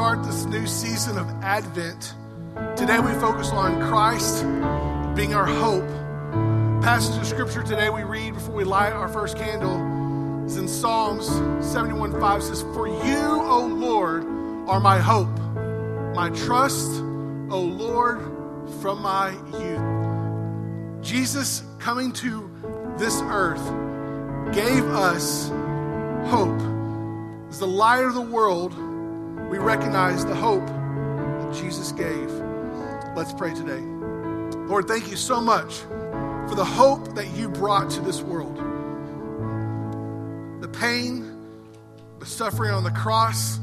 start this new season of Advent, today we focus on Christ being our hope. Passage of scripture today we read before we light our first candle is in Psalms 71:5. Says, "For you, O Lord, are my hope, my trust, O Lord, from my youth." Jesus coming to this earth gave us hope. As the light of the world, we recognize the hope that Jesus gave. Let's pray today. Lord, thank you so much for the hope that you brought to this world. The pain, the suffering on the cross.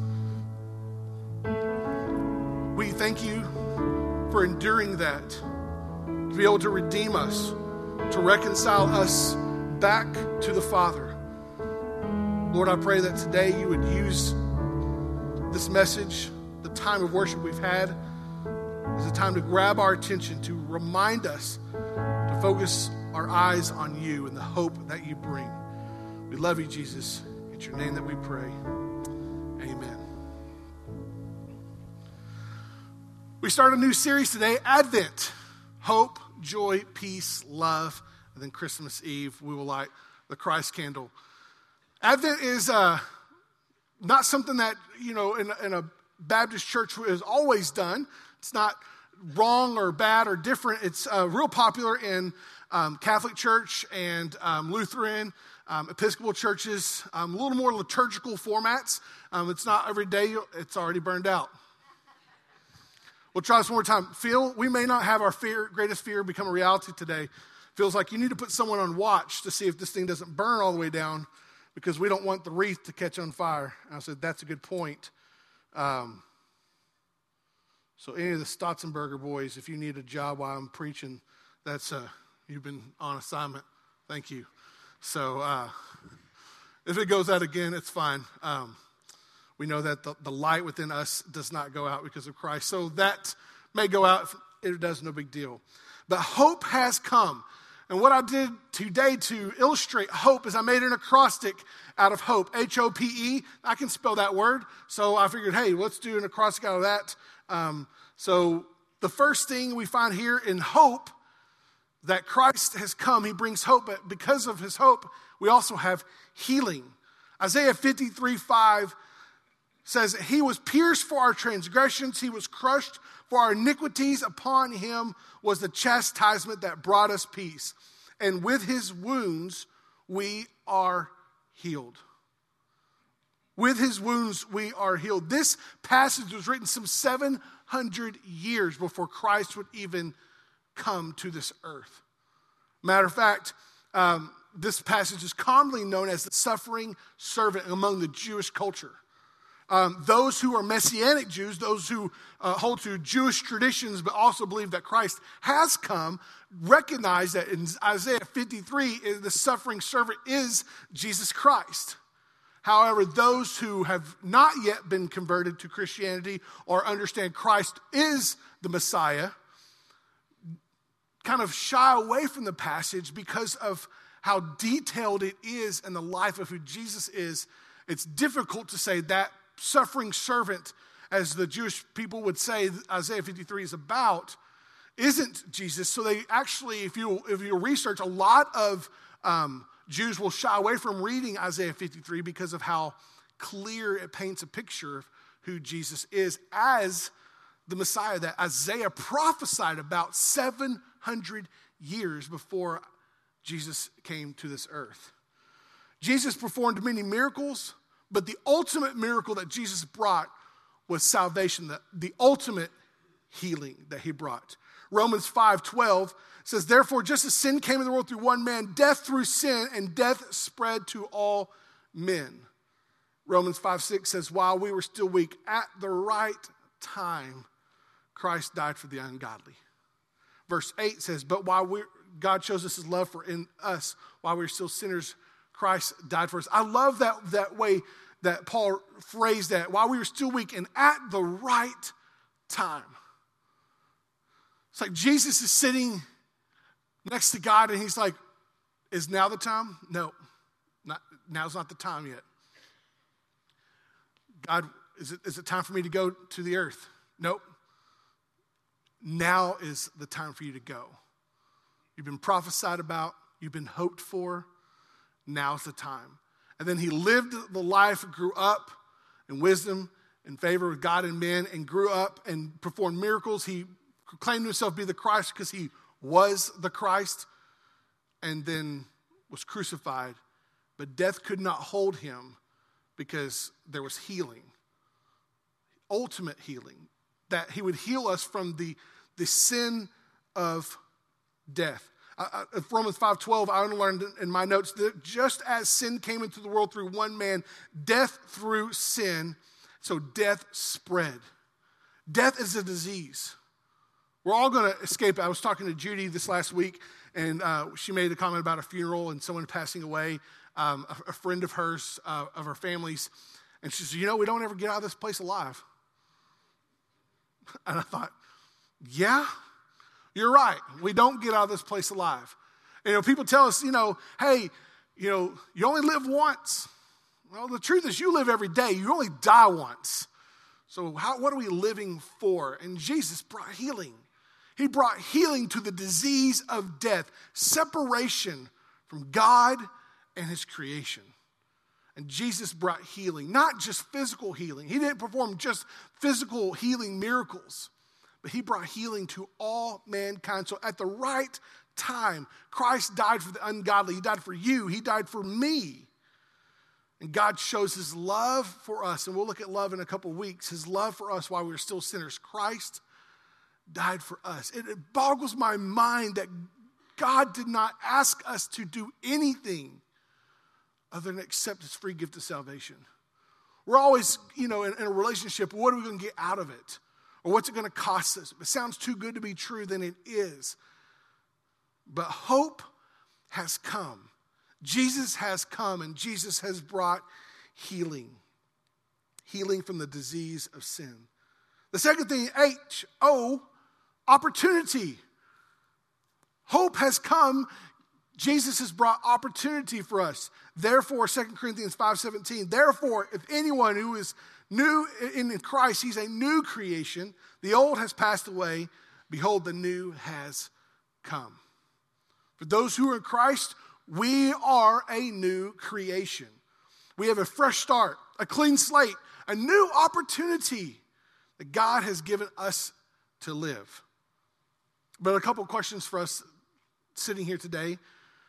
We thank you for enduring that, to be able to redeem us, to reconcile us back to the Father. Lord, I pray that today you would use this message, the time of worship we've had, as a time to grab our attention, to remind us to focus our eyes on you and the hope that you bring. We love you, Jesus. It's your name that we pray. Amen. We start a new series today, Advent. Hope, joy, peace, love, and then Christmas Eve, we will light the Christ candle. Advent is not something that, in a Baptist church has always done. It's not wrong or bad or different. It's real popular in Catholic Church and Lutheran, Episcopal churches, a little more liturgical formats. It's not every day. It's already burned out. We'll try this one more time. We may not have our greatest fear become a reality today. Feels like you need to put someone on watch to see if this thing doesn't burn all the way down, because we don't want the wreath to catch on fire. And I said, that's a good point. So any of the Stotzenberger boys, if you need a job while I'm preaching, that's you've been on assignment. Thank you. So if it goes out again, it's fine. We know that the light within us does not go out because of Christ. So that may go out. If it does, no big deal. But hope has come. And what I did today to illustrate hope is I made an acrostic out of hope, H-O-P-E. I can spell that word. So I figured, hey, let's do an acrostic out of that. So the first thing we find here in hope, that Christ has come, he brings hope. But because of his hope, we also have healing. Isaiah 53:5 says, he was pierced for our transgressions, he was crushed for our iniquities. Upon him was the chastisement that brought us peace. And with his wounds, we are healed. With his wounds, we are healed. This passage was written some 700 years before Christ would even come to this earth. Matter of fact, this passage is commonly known as the suffering servant among the Jewish culture. Those who are Messianic Jews, those who hold to Jewish traditions but also believe that Christ has come, recognize that in Isaiah 53, the suffering servant is Jesus Christ. However, those who have not yet been converted to Christianity or understand Christ is the Messiah kind of shy away from the passage because of how detailed it is in the life of who Jesus is. It's difficult to say that suffering servant, as the Jewish people would say Isaiah 53 is about, isn't Jesus. So they actually, if you research, a lot of Jews will shy away from reading Isaiah 53 because of how clear it paints a picture of who Jesus is as the Messiah that Isaiah prophesied about 700 years before Jesus came to this earth. Jesus performed many miracles, but the ultimate miracle that Jesus brought was salvation, the ultimate healing that he brought. Romans 5:12 says, therefore, just as sin came into the world through one man, death through sin, and death spread to all men. Romans 5:6 says, while we were still weak, at the right time, Christ died for the ungodly. Verse 8 says, but while God shows us his love in us, while we were still sinners, Christ died for us. I love that way that Paul phrased that. While we were still weak and at the right time. It's like Jesus is sitting next to God and he's like, is now the time? No, now's not the time yet. God is it time for me to go to the earth? Nope. Now is the time for you to go. You've been prophesied about. You've been hoped for. Now's the time. And then he lived the life, grew up in wisdom and favor with God and men, and grew up and performed miracles. He claimed himself to be the Christ because he was the Christ, and then was crucified. But death could not hold him because there was healing, ultimate healing, that he would heal us from the sin of death. Romans 5:12, I learned in my notes that just as sin came into the world through one man, death through sin, so death spread. Death is a disease. We're all going to escape it. I was talking to Judy this last week, and she made a comment about a funeral and someone passing away, a friend of hers, of her family's. And she said, we don't ever get out of this place alive. And I thought, yeah, you're right. We don't get out of this place alive. And, people tell us, hey, you only live once. Well, the truth is you live every day. You only die once. So what are we living for? And Jesus brought healing. He brought healing to the disease of death, separation from God and his creation. And Jesus brought healing, not just physical healing. He didn't perform just physical healing miracles, but he brought healing to all mankind. So at the right time, Christ died for the ungodly. He died for you. He died for me. And God shows his love for us, and we'll look at love in a couple weeks, his love for us while we were still sinners. Christ died for us. It boggles my mind that God did not ask us to do anything other than accept his free gift of salvation. We're always, in a relationship, what are we going to get out of it? Or what's it going to cost us? If it sounds too good to be true, then it is. But hope has come. Jesus has come, and Jesus has brought healing. Healing from the disease of sin. The second thing, H-O, opportunity. Hope has come. Jesus has brought opportunity for us. Therefore, 2 Corinthians 5:17, therefore, if anyone who is new in Christ, he's a new creation. The old has passed away. Behold, the new has come. For those who are in Christ, we are a new creation. We have a fresh start, a clean slate, a new opportunity that God has given us to live. But a couple of questions for us sitting here today.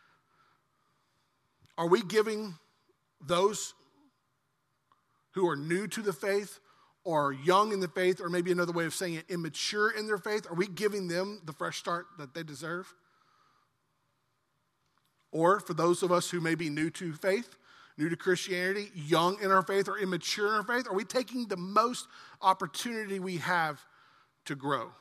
Are we giving those who are new to the faith or young in the faith, or maybe another way of saying it, immature in their faith, are we giving them the fresh start that they deserve? Or for those of us who may be new to faith, new to Christianity, young in our faith, or immature in our faith, are we taking the most opportunity we have to grow?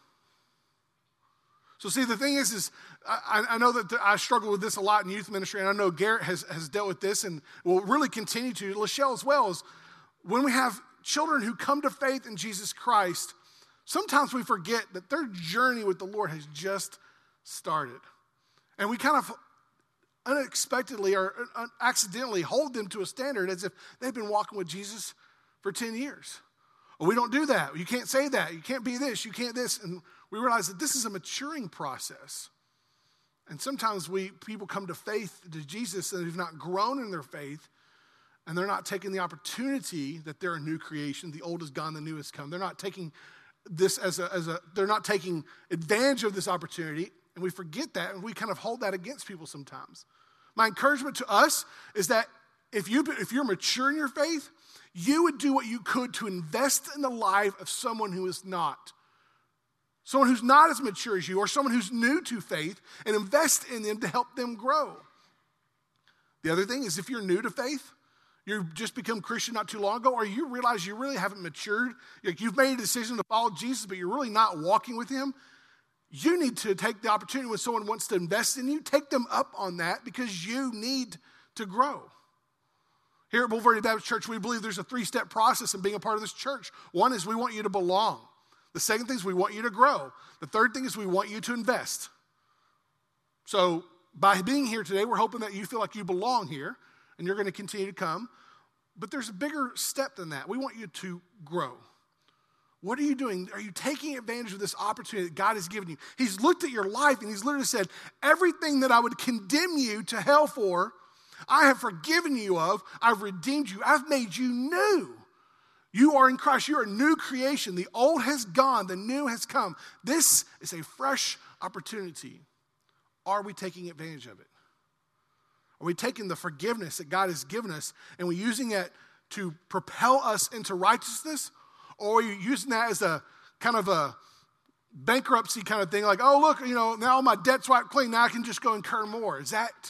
So see, the thing is I know that I struggle with this a lot in youth ministry, and I know Garrett has dealt with this and will really continue to, Lachelle as well, is when we have children who come to faith in Jesus Christ, sometimes we forget that their journey with the Lord has just started. And we kind of unexpectedly or accidentally hold them to a standard as if they've been walking with Jesus for 10 years. Well, we don't do that. You can't say that. You can't be this. You can't this. And we realize that this is a maturing process. And sometimes people come to faith to Jesus and have not grown in their faith, and they're not taking the opportunity that they're a new creation. The old is gone, the new has come. They're not taking this they're not taking advantage of this opportunity, and we forget that, and we kind of hold that against people sometimes. My encouragement to us is that if you're mature in your faith, you would do what you could to invest in the life of someone who is not. Someone who's not as mature as you, or someone who's new to faith, and invest in them to help them grow. The other thing is, if you're new to faith, you've just become Christian not too long ago, or you realize you really haven't matured, like you've made a decision to follow Jesus, but you're really not walking with him, you need to take the opportunity when someone wants to invest in you, take them up on that, because you need to grow. Here at Boulevardia Baptist Church, we believe there's a 3-step process in being a part of this church. One is we want you to belong. The second thing is we want you to grow. The third thing is we want you to invest. So by being here today, we're hoping that you feel like you belong here, and you're going to continue to come. But there's a bigger step than that. We want you to grow. What are you doing? Are you taking advantage of this opportunity that God has given you? He's looked at your life and he's literally said, everything that I would condemn you to hell for, I have forgiven you of. I've redeemed you. I've made you new. You are in Christ. You're a new creation. The old has gone. The new has come. This is a fresh opportunity. Are we taking advantage of it? Are we taking the forgiveness that God has given us and we're using it to propel us into righteousness? Or are you using that as a kind of a bankruptcy kind of thing? Like, oh, look, now my debt's wiped clean. Now I can just go incur more. Is that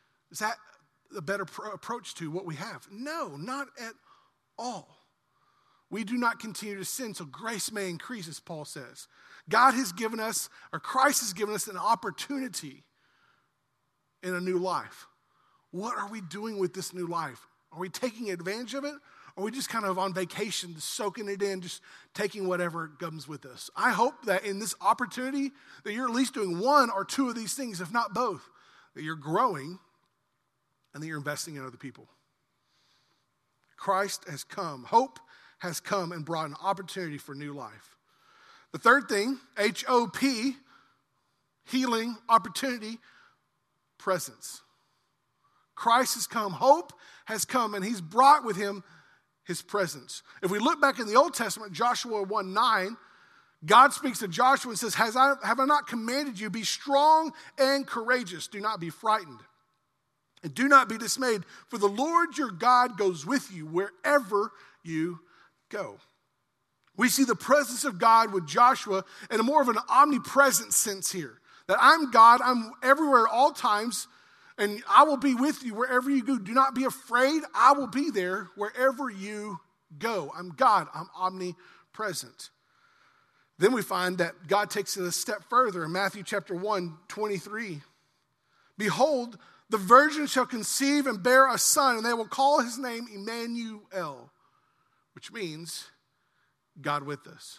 the better approach to what we have? No, not at all. We do not continue to sin so grace may increase, as Paul says. God has given us, or Christ has given us an opportunity in a new life. What are we doing with this new life? Are we taking advantage of it? Or are we just kind of on vacation, soaking it in, just taking whatever comes with us? I hope that in this opportunity that you're at least doing one or two of these things, if not both, that you're growing and that you're investing in other people. Christ has come. Hope has come and brought an opportunity for new life. The third thing, H-O-P, healing, opportunity, presence. Christ has come. Hope has come, and he's brought with him his presence. If we look back in the Old Testament, Joshua 1:9, God speaks to Joshua and says, have I not commanded you, be strong and courageous. Do not be frightened. And do not be dismayed, for the Lord your God goes with you wherever you go. We see the presence of God with Joshua in a more of an omnipresent sense here. That I'm God, I'm everywhere at all times, and I will be with you wherever you go. Do not be afraid. I will be there wherever you go. I'm God. I'm omnipresent. Then we find that God takes it a step further in Matthew chapter 1:23. Behold, the virgin shall conceive and bear a son, and they will call his name Emmanuel, which means God with us.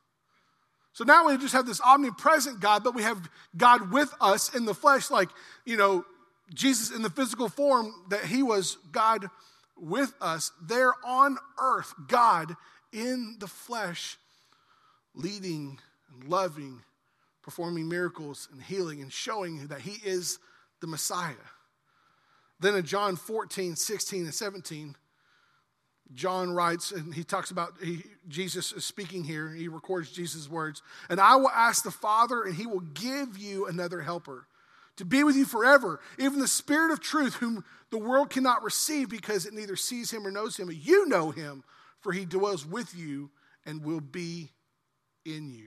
So now we just have this omnipresent God, but we have God with us in the flesh, like, Jesus in the physical form, that he was God with us there on earth, God in the flesh, leading and loving, performing miracles and healing and showing that he is the Messiah. Then in John 14:16 and 17, John writes, and he talks about, Jesus is speaking here, he records Jesus' words, and I will ask the Father, and he will give you another helper to be with you forever, even the Spirit of truth, whom the world cannot receive because it neither sees him or knows him. But you know him, for he dwells with you and will be in you.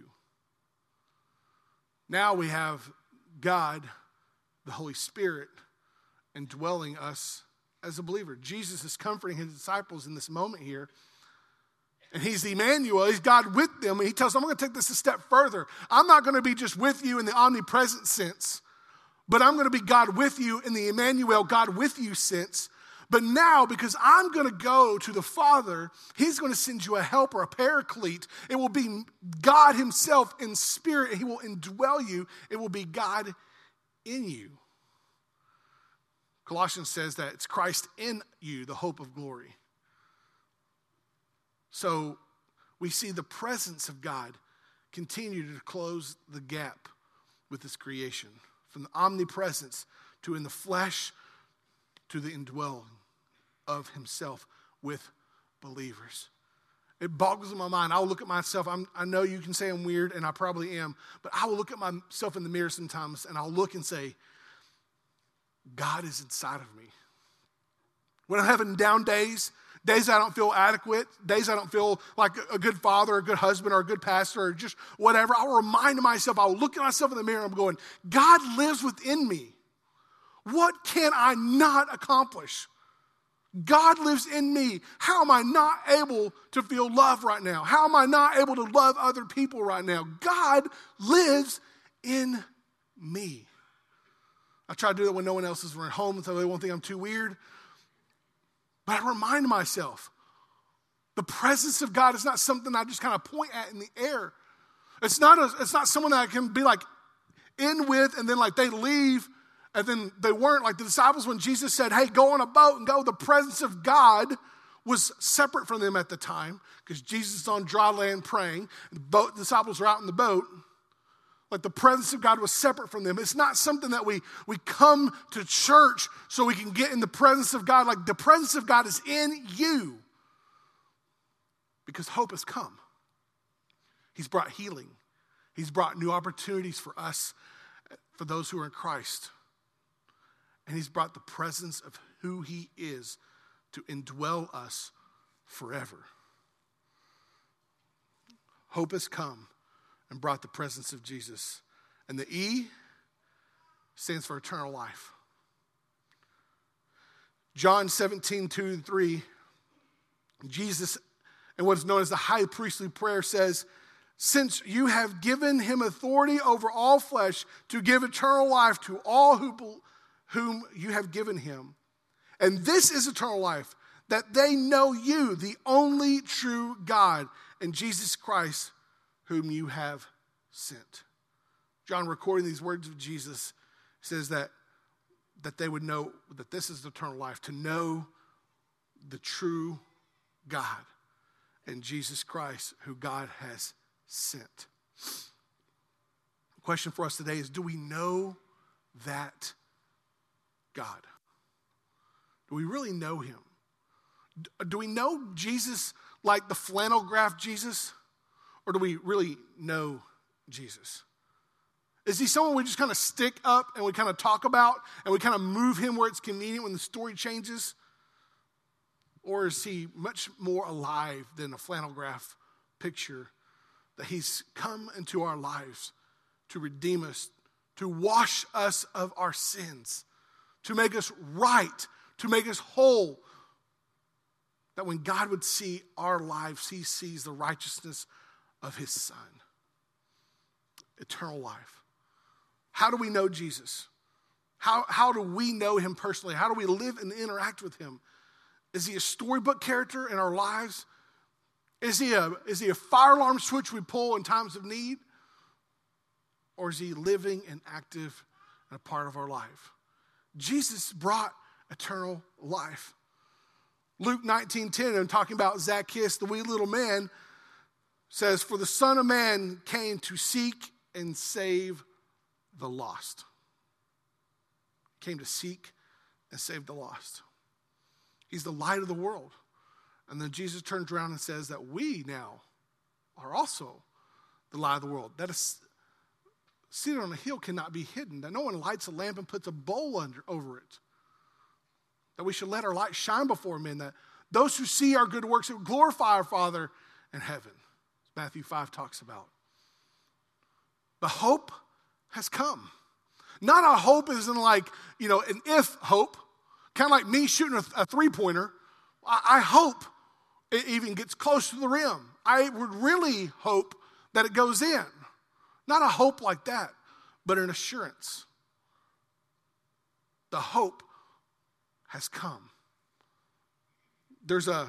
Now we have God, the Holy Spirit, indwelling us as a believer. Jesus is comforting his disciples in this moment here. And he's Emmanuel, he's God with them. And he tells them, I'm going to take this a step further. I'm not going to be just with you in the omnipresent sense, but I'm going to be God with you in the Emmanuel, God with you sense. But now, because I'm going to go to the Father, he's going to send you a helper, a paraclete. It will be God himself in spirit. He will indwell you. It will be God in you. Colossians says that it's Christ in you, the hope of glory. So we see the presence of God continue to close the gap with his creation. From the omnipresence to in the flesh to the indwelling of himself with believers. It boggles my mind. I will look at myself. I know you can say I'm weird, and I probably am, but I will look at myself in the mirror sometimes, and I'll look and say, God is inside of me. When I'm having down days I don't feel adequate, days I don't feel like a good father, a good husband, or a good pastor, or just whatever, I'll remind myself, I'll look at myself in the mirror and I'm going, God lives within me. What can I not accomplish? God lives in me. How am I not able to feel love right now? How am I not able to love other people right now? God lives in me. I try to do that when no one else is at home so they won't think I'm too weird. But I remind myself, the presence of God is not something I just kind of point at in the air. It's not someone that I can be like in with and then like they leave and then they weren't. Like the disciples when Jesus said, hey, go on a boat and go, the presence of God was separate from them at the time because Jesus is on dry land praying. The disciples are out in the boat. Like the presence of God was separate from them. It's not something that we come to church so we can get in the presence of God. Like the presence of God is in you because hope has come. He's brought healing. He's brought new opportunities for us, for those who are in Christ. And he's brought the presence of who he is to indwell us forever. Hope has come and brought the presence of Jesus. And the E stands for eternal life. John 17:2-3, Jesus, in what is known as the high priestly prayer, says, since you have given him authority over all flesh to give eternal life to all whom you have given him. And this is eternal life, that they know you, the only true God, and Jesus Christ, whom you have sent. John, recording these words of Jesus, says that they would know that this is eternal life, to know the true God and Jesus Christ, who God has sent. The question for us today is, do we know that God? Do we really know him? Do we know Jesus like the flannel graph Jesus? Or do we really know Jesus? Is he someone we just kind of stick up and we kind of talk about and we kind of move him where it's convenient when the story changes? Or is he much more alive than a flannel graph picture, that he's come into our lives to redeem us, to wash us of our sins, to make us right, to make us whole, that when God would see our lives, he sees the righteousness of his Son. Eternal life. How do we know Jesus? How do we know him personally? How do we live and interact with him? Is he a storybook character in our lives? Is he a fire alarm switch we pull in times of need? Or is he living and active and a part of our life? Jesus brought eternal life. Luke 19:10, I'm talking about Zacchaeus, the wee little man, says, for the Son of Man came to seek and save the lost. Came to seek and save the lost. He's the light of the world. And then Jesus turns around and says that we now are also the light of the world. That is seated on a hill cannot be hidden. That no one lights a lamp and puts a bowl over it. That we should let our light shine before men. That those who see our good works will glorify our Father in heaven. As Matthew 5 talks about. The hope has come. Not a hope as in like, an if hope. Kind of like me shooting a three-pointer. I hope it even gets close to the rim. I would really hope that it goes in. Not a hope like that, but an assurance. The hope has come. There's a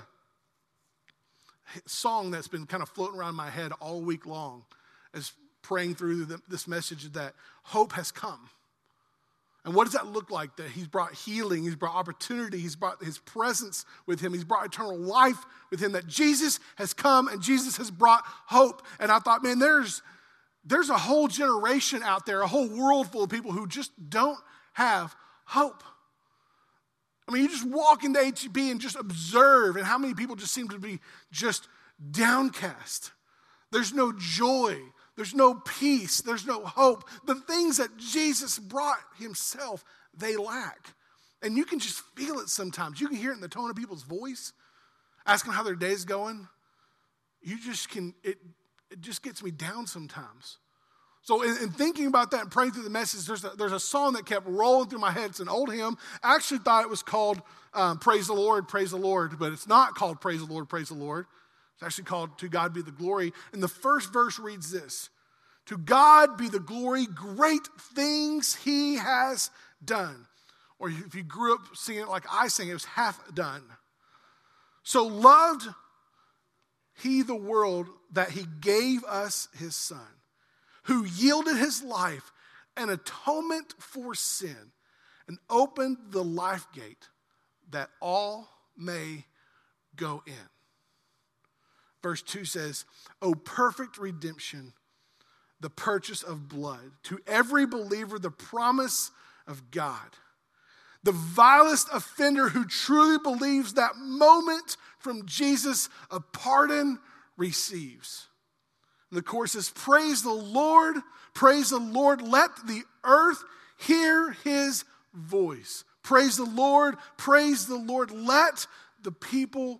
song that's been kind of floating around my head all week long as praying through this message that hope has come. And what does that look like? That he's brought healing, he's brought opportunity, he's brought his presence with him, he's brought eternal life with him, that Jesus has come and Jesus has brought hope. And I thought, man, there's a whole generation out there, a whole world full of people who just don't have hope. I mean, you just walk into HEB and just observe, and how many people just seem to be just downcast. There's no joy. There's no peace. There's no hope. The things that Jesus brought himself, they lack. And you can just feel it sometimes. You can hear it in the tone of people's voice. Ask them how their day's going. You just can, it just gets me down sometimes. So in thinking about that and praying through the message, there's a song that kept rolling through my head. It's an old hymn. I actually thought it was called Praise the Lord, but it's not called Praise the Lord, Praise the Lord. It's actually called To God Be the Glory. And the first verse reads this: To God be the glory, great things he has done. Or if you grew up singing it like I sing, it was half done. So loved he the world that he gave us his Son, who yielded his life an atonement for sin and opened the life gate that all may go in. Verse 2 says, "O perfect redemption, the purchase of blood, to every believer the promise of God. The vilest offender who truly believes that moment from Jesus, a pardon receives." And the chorus says, "Praise the Lord, praise the Lord, let the earth hear his voice. Praise the Lord, let the people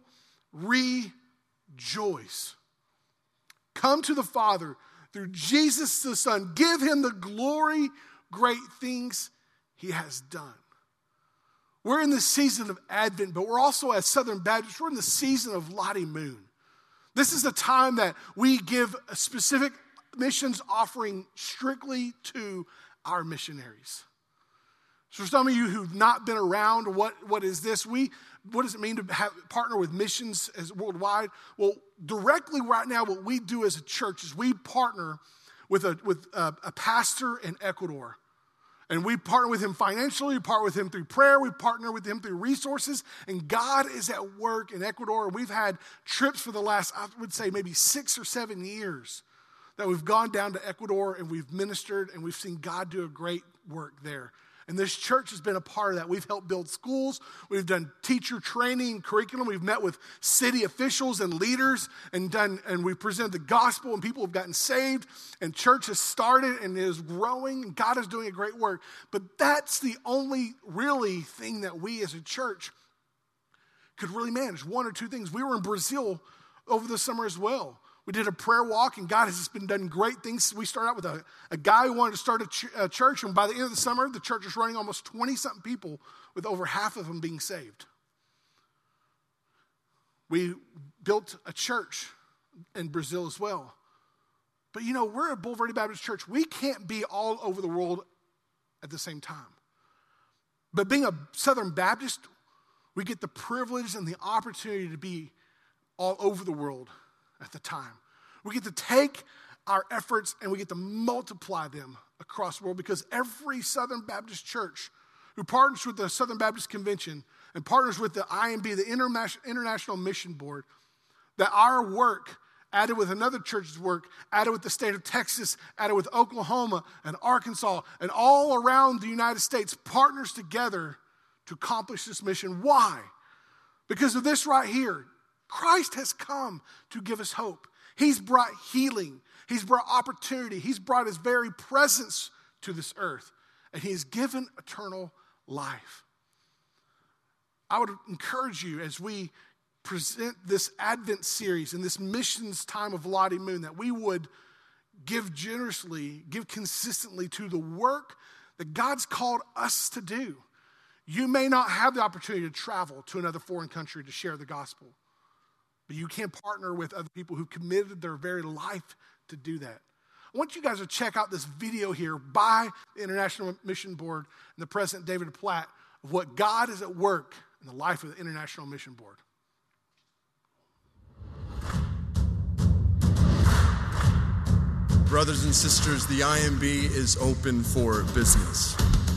rejoice. Come to the Father through Jesus the Son. Give him the glory, great things he has done." We're in the season of Advent, but we're also, as Southern Baptists, we're in the season of Lottie Moon. This is the time that we give a specific missions offering strictly to our missionaries. So for some of you who've not been around, what is this? What does it mean to partner with missions as worldwide? Well, directly right now, what we do as a church is we partner with a pastor in Ecuador. And we partner with him financially, we partner with him through prayer, we partner with him through resources, and God is at work in Ecuador. And we've had trips for the last, I would say, maybe 6 or 7 years that we've gone down to Ecuador and we've ministered and we've seen God do a great work there. And this church has been a part of that. We've helped build schools. We've done teacher training, curriculum. We've met with city officials and leaders and we've presented the gospel, and people have gotten saved, and church has started and is growing, and God is doing a great work. But that's the only really thing that we as a church could really manage, one or two things. We were in Brazil over the summer as well. We did a prayer walk, and God has just been done great things. We started out with a guy who wanted to start a church, and by the end of the summer, the church is running almost 20-something people, with over half of them being saved. We built a church in Brazil as well. But we're a Bulverde Baptist Church. We can't be all over the world at the same time. But being a Southern Baptist, we get the privilege and the opportunity to be all over the world at the time. We get to take our efforts and we get to multiply them across the world, because every Southern Baptist church who partners with the Southern Baptist Convention and partners with the IMB, the International Mission Board, that our work, added with another church's work, added with the state of Texas, added with Oklahoma and Arkansas, and all around the United States, partners together to accomplish this mission. Why? Because of this right here. Christ has come to give us hope. He's brought healing. He's brought opportunity. He's brought his very presence to this earth. And he has given eternal life. I would encourage you, as we present this Advent series and this missions time of Lottie Moon, that we would give generously, give consistently to the work that God's called us to do. You may not have the opportunity to travel to another foreign country to share the gospel, but you can partner with other people who committed their very life to do that. I want you guys to check out this video here by the International Mission Board and the President David Platt of what God is at work in the life of the International Mission Board. Brothers and sisters, the IMB is open for business.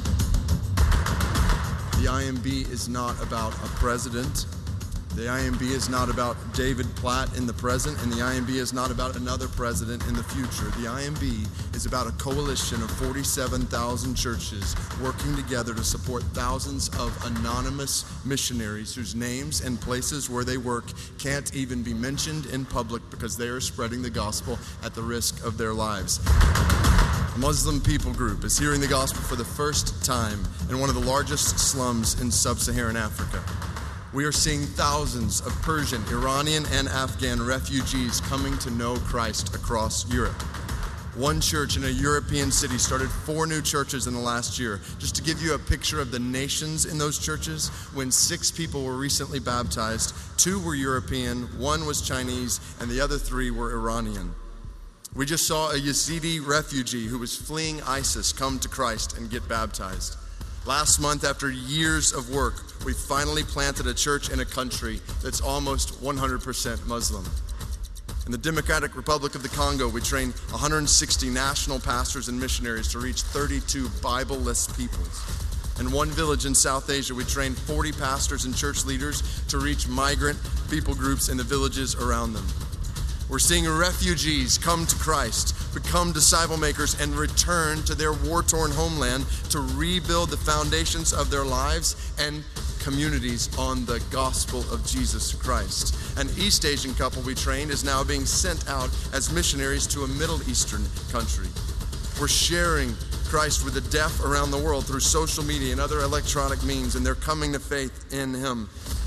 The IMB is not about a president. The IMB is not about David Platt in the present, and the IMB is not about another president in the future. The IMB is about a coalition of 47,000 churches working together to support thousands of anonymous missionaries whose names and places where they work can't even be mentioned in public because they are spreading the gospel at the risk of their lives. A Muslim people group is hearing the gospel for the first time in one of the largest slums in sub-Saharan Africa. We are seeing thousands of Persian, Iranian, and Afghan refugees coming to know Christ across Europe. One church in a European city started 4 new churches in the last year. Just to give you a picture of the nations in those churches, when 6 people were recently baptized, 2 were European, 1 was Chinese, and the other 3 were Iranian. We just saw a Yazidi refugee who was fleeing ISIS come to Christ and get baptized. Last month, after years of work, we finally planted a church in a country that's almost 100% Muslim. In the Democratic Republic of the Congo, we trained 160 national pastors and missionaries to reach 32 Bible-less peoples. In one village in South Asia, we trained 40 pastors and church leaders to reach migrant people groups in the villages around them. We're seeing refugees come to Christ, become disciple makers, and return to their war-torn homeland to rebuild the foundations of their lives and communities on the gospel of Jesus Christ. An East Asian couple we trained is now being sent out as missionaries to a Middle Eastern country. We're sharing Christ with the deaf around the world through social media and other electronic means, and they're coming to faith in Him.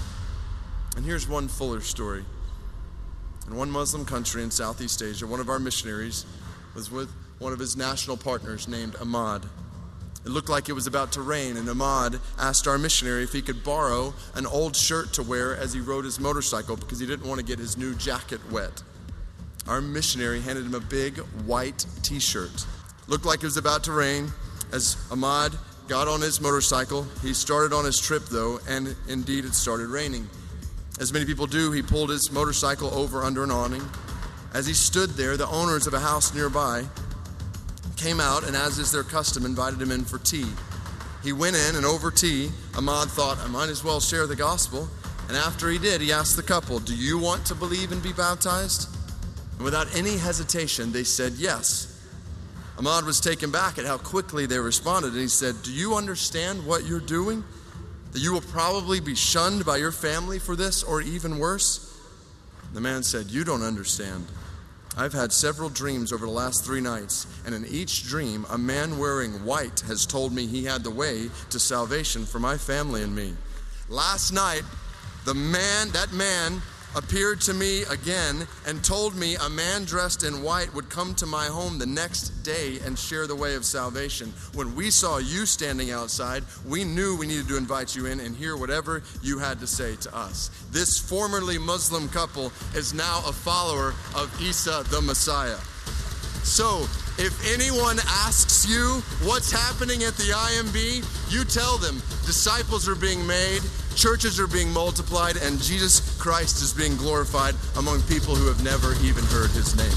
And here's one fuller story. In one Muslim country in Southeast Asia, one of our missionaries was with one of his national partners named Ahmad. It looked like it was about to rain, and Ahmad asked our missionary if he could borrow an old shirt to wear as he rode his motorcycle because he didn't want to get his new jacket wet. Our missionary handed him a big white t-shirt. Looked like it was about to rain. As Ahmad got on his motorcycle, he started on his trip though, and indeed it started raining. As many people do, he pulled his motorcycle over under an awning. As he stood there, the owners of a house nearby came out and, as is their custom, invited him in for tea. He went in, and over tea, Ahmad thought, I might as well share the gospel. And after he did, he asked the couple, do you want to believe and be baptized? And without any hesitation, they said yes. Ahmad was taken back at how quickly they responded, and he said, do you understand what you're doing? That you will probably be shunned by your family for this, or even worse? The man said, you don't understand. I've had several dreams over the last 3 nights, and in each dream, a man wearing white has told me he had the way to salvation for my family and me. Last night, that man appeared to me again and told me a man dressed in white would come to my home the next day and share the way of salvation. When we saw you standing outside, we knew we needed to invite you in and hear whatever you had to say to us. This formerly Muslim couple is now a follower of Isa the Messiah. So, if anyone asks you what's happening at the IMB, you tell them disciples are being made, churches are being multiplied, and Jesus Christ is being glorified among people who have never even heard His name.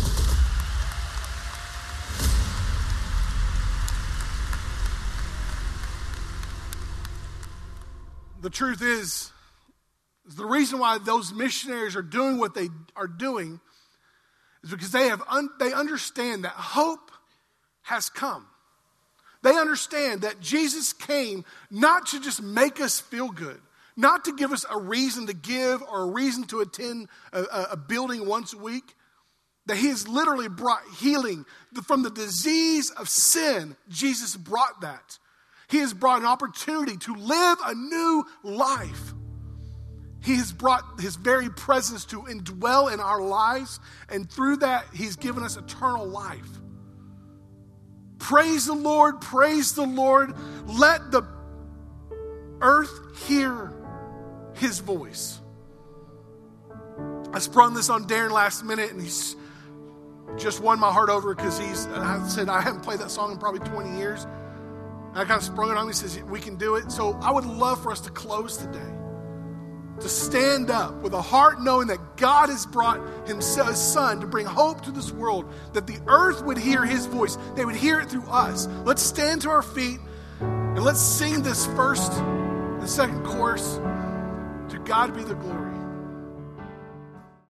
The truth is the reason why those missionaries are doing what they are doing is because they understand that hope has come. They understand that Jesus came not to just make us feel good, not to give us a reason to give or a reason to attend a building once a week, that He has literally brought healing from the disease of sin. Jesus brought that. He has brought an opportunity to live a new life. He has brought His very presence to indwell in our lives, and through that, He's given us eternal life. Praise the Lord, praise the Lord. Let the earth hear His voice. I sprung this on Darren last minute, and he's just won my heart over because I said I haven't played that song in probably 20 years. And I kind of sprung it on him. He says, we can do it. So I would love for us to close today, to stand up with a heart knowing that God has brought His Son to bring hope to this world, that the earth would hear His voice. They would hear it through us. Let's stand to our feet and let's sing this first and second chorus. To God be the glory.